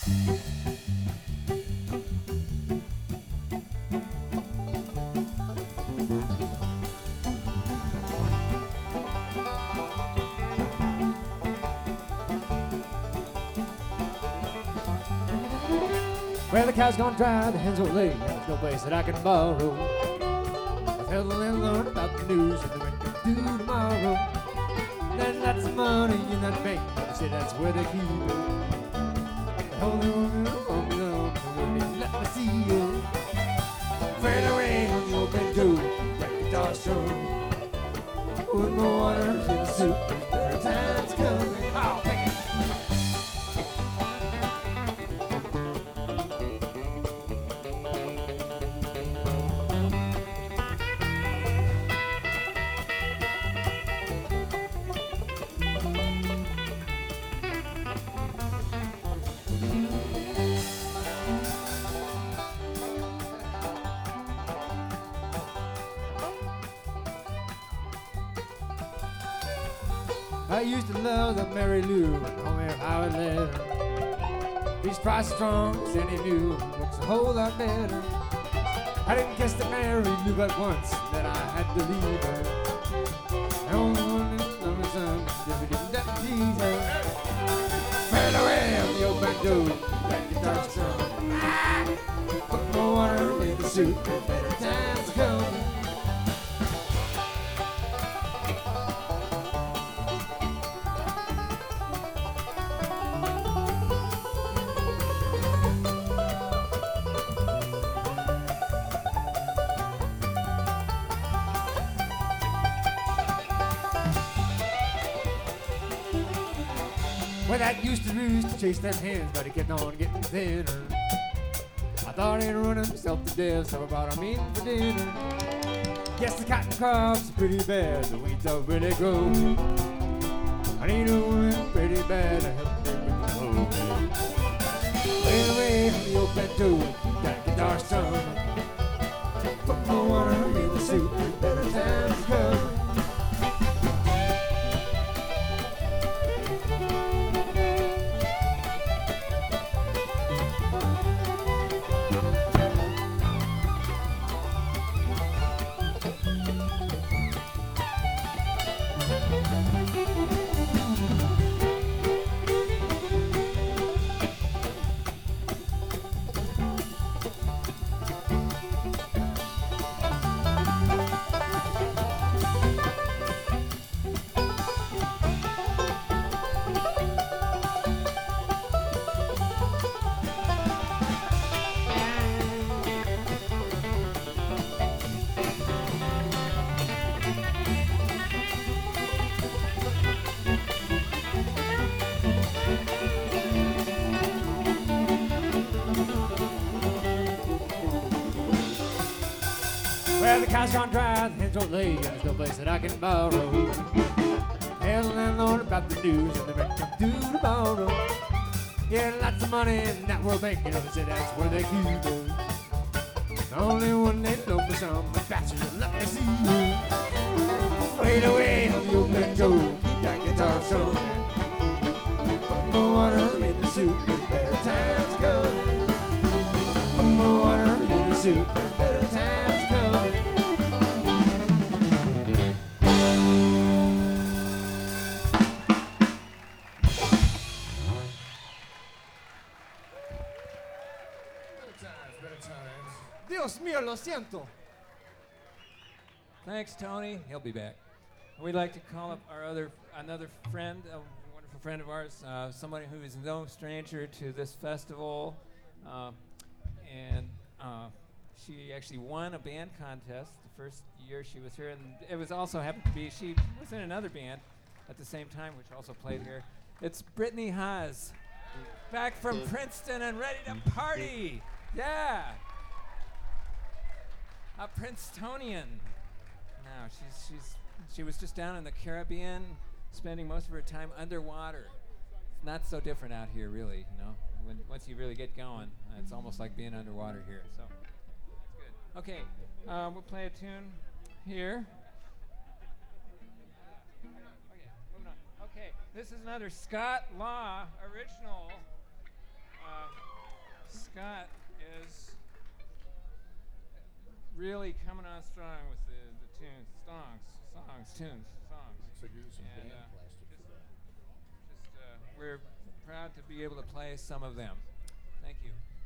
Well, the cow's gone dry, the hens will lay, and there's no place that I can borrow. I tell the landlord about the news and the rent can do tomorrow. There's lots of money in that bank, they say that's where they keep it. The only woman who won't be alone, who let me see you. Fade away on the old banjo, that guitar strum. Put more water in the soup, better times coming. Oh, thank you. I used to love the Mary Lou, homie, how it let her. He's twice as strong as any new, looks a whole lot better. I didn't guess that Mary knew but once that I had to leave her. The only one that loved me some, didn't that tease her. Fade away on the old banjo, that guitar strum. Put more water in the soup, better times coming. Well, that used to roost to chase them hens, but he kept on getting thinner. I thought he'd run himself to death, so I brought him in for dinner. Guess the cotton crops are pretty bad, the weeds don't really grow. I need a woman pretty bad to help me with the hoe. Way away from the old banjo, that guitar strum. Put more water in the soup, better times come. Well, the cow's gone dry, the hens don't lay, and there's no place that I can borrow. Tell the landlord about the news and the rent come due tomorrow. Yeah, lots of money in that World Bank, you know, they say that's where they keep it. The only one they know for some, the bachelor, let me see you. Fade away on the old banjo, that guitar solo. Put more water in the soup, there's better times coming. Put more water in the soup, there's better times coming. Dios mío, lo siento. Thanks, Tony. He'll be back. We'd like to call up another friend, a wonderful friend of ours, somebody who is no stranger to this festival, and she actually won a band contest the first year she was here, and it was also happened to be she was in another band at the same time, which also played here. It's Brittany Haas, back from Princeton and ready to party. Yeah. A Princetonian. Now she was just down in the Caribbean, spending most of her time underwater. It's not so different out here, really. You know, once you really get going, it's almost like being underwater here. So it's good. Okay, we'll play a tune here. Okay, moving on. Okay, this is another Scott Law original. really coming on strong with the tunes, tunes. So you're using And, band plastic for that. We're proud to be able to play some of them. Thank you.